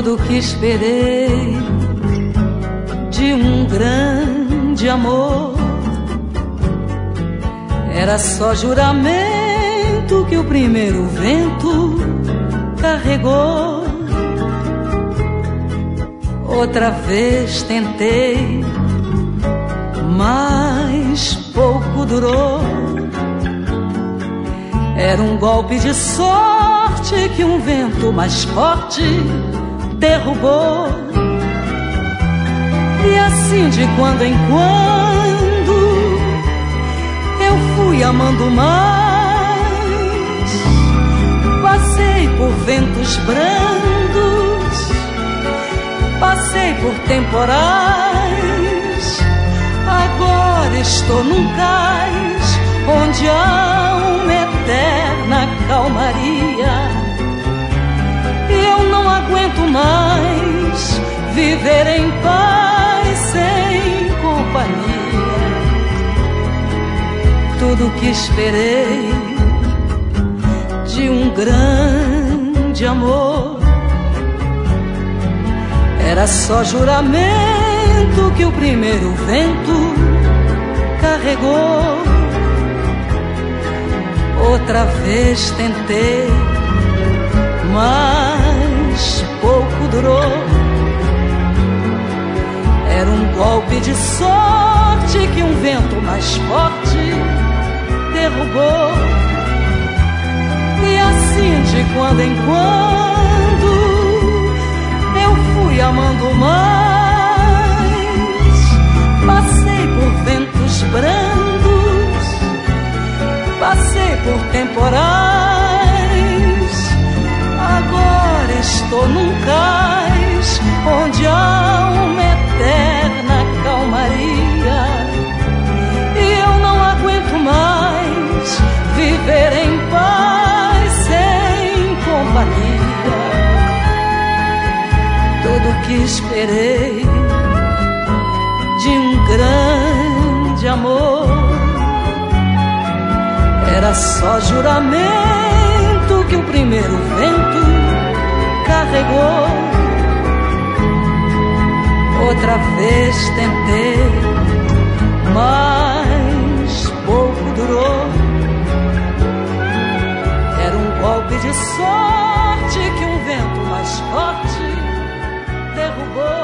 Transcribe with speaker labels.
Speaker 1: Tudo que esperei de um grande amor era só juramento que o primeiro vento carregou. Outra vez tentei, mas pouco durou. Era um golpe de sorte que um vento mais forte derrubou. E assim de quando em quando eu fui amando mais. Passei por ventos brandos, passei por temporais. Agora estou num cais onde há uma eterna calmaria. E eu não aguento mais viver em paz sem companhia. Tudo que esperei de um grande amor era só juramento que o primeiro vento carregou. Outra vez tentei, mas pouco durou. Era um golpe de sorte que um vento mais forte derrubou. E assim de quando em quando eu fui amando mais. Passei por ventos brandos, passei por temporais. Agora estou num cais onde há uma eterna calmaria. E eu não aguento mais viver em paz sem companhia. Tudo que esperei de um grande amor era só juramento que o primeiro vento carregou. Outra vez tentei, mas pouco durou. Era um golpe de sorte que um vento mais forte derrubou.